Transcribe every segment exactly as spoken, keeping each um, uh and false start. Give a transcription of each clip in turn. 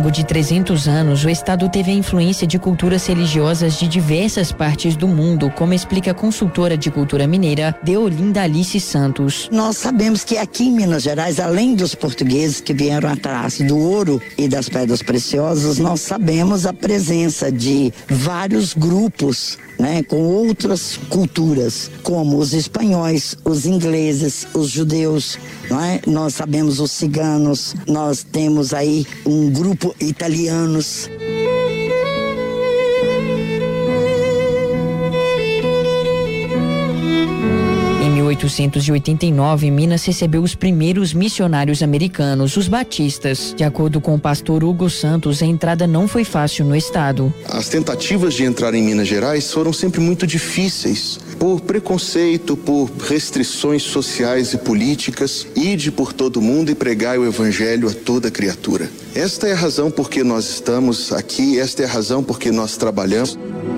longo de trezentos anos, o estado teve a influência de culturas religiosas de diversas partes do mundo, como explica a consultora de cultura mineira, Deolinda Alice Santos. Nós sabemos que aqui em Minas Gerais, além dos portugueses que vieram atrás do ouro e das pedras preciosas, nós sabemos a presença de vários grupos, né, com outras culturas, como os espanhóis, os ingleses, os judeus, não é? Nós sabemos os ciganos, nós temos aí um grupo italianos. Em mil oitocentos e oitenta e nove, Minas recebeu os primeiros missionários americanos, os batistas. De acordo com o pastor Hugo Santos, a entrada não foi fácil no estado. As tentativas de entrar em Minas Gerais foram sempre muito difíceis, por preconceito, por restrições sociais e políticas. Ide por todo mundo e pregai o evangelho a toda criatura. Esta é a razão por que nós estamos aqui, esta é a razão por que nós trabalhamos.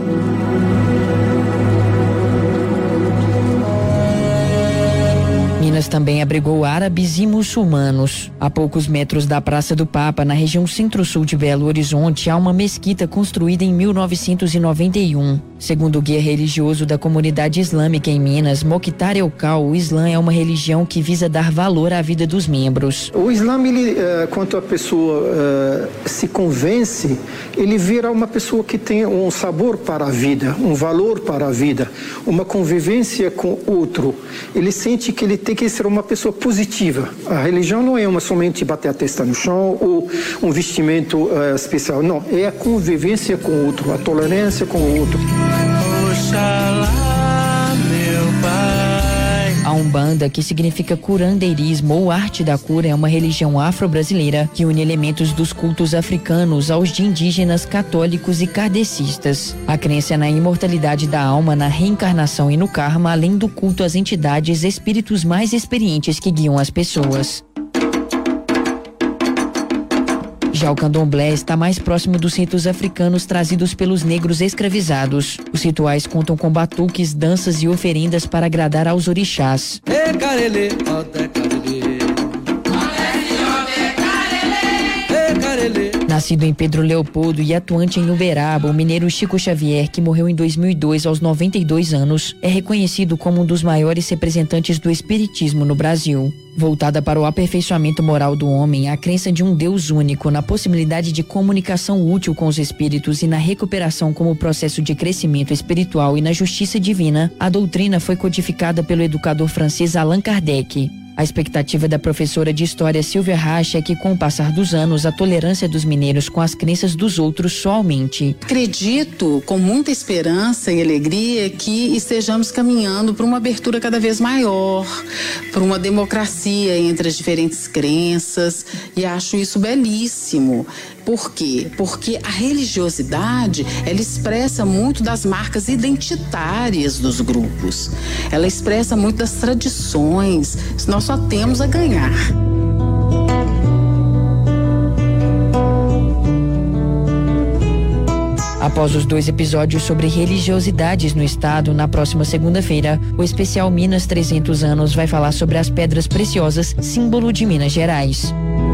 Minas também abrigou árabes e muçulmanos. A poucos metros da Praça do Papa, na região centro-sul de Belo Horizonte, há uma mesquita construída em mil novecentos e noventa e um. Segundo o guia religioso da comunidade islâmica em Minas, Mokhtar Elkal, o Islã é uma religião que visa dar valor à vida dos membros. O Islã, ele, uh, quando a pessoa uh, se convence, ele vira uma pessoa que tem um sabor para a vida, um valor para a vida, uma convivência com outro. Ele sente que ele tem que ser uma pessoa positiva. A religião não é uma somente bater a testa no chão ou um vestimento uh, especial. Não, é a convivência com o outro, a tolerância com o outro. Oxalá, meu pai. A Umbanda, que significa curandeirismo ou arte da cura, é uma religião afro-brasileira que une elementos dos cultos africanos aos de indígenas, católicos e kardecistas. A crença na imortalidade da alma, na reencarnação e no karma, além do culto às entidades, espíritos mais experientes que guiam as pessoas. Já o candomblé está mais próximo dos ritos africanos trazidos pelos negros escravizados. Os rituais contam com batuques, danças e oferendas para agradar aos orixás. Nascido em Pedro Leopoldo e atuante em Uberaba, o mineiro Chico Xavier, que morreu em dois mil e dois aos noventa e dois anos, é reconhecido como um dos maiores representantes do espiritismo no Brasil. Voltada para o aperfeiçoamento moral do homem, a crença de um Deus único, na possibilidade de comunicação útil com os espíritos e na recuperação como processo de crescimento espiritual e na justiça divina, a doutrina foi codificada pelo educador francês Allan Kardec. A expectativa da professora de história Silvia Racha é que, com o passar dos anos, a tolerância dos mineiros com as crenças dos outros só aumente. Acredito, com muita esperança e alegria, que estejamos caminhando para uma abertura cada vez maior, para uma democracia entre as diferentes crenças, e acho isso belíssimo. Por quê? Porque a religiosidade, ela expressa muito das marcas identitárias dos grupos. Ela expressa muito das tradições. Nós só temos a ganhar. Após os dois episódios sobre religiosidades no estado, na próxima segunda-feira, o especial Minas trezentos anos vai falar sobre as pedras preciosas, símbolo de Minas Gerais.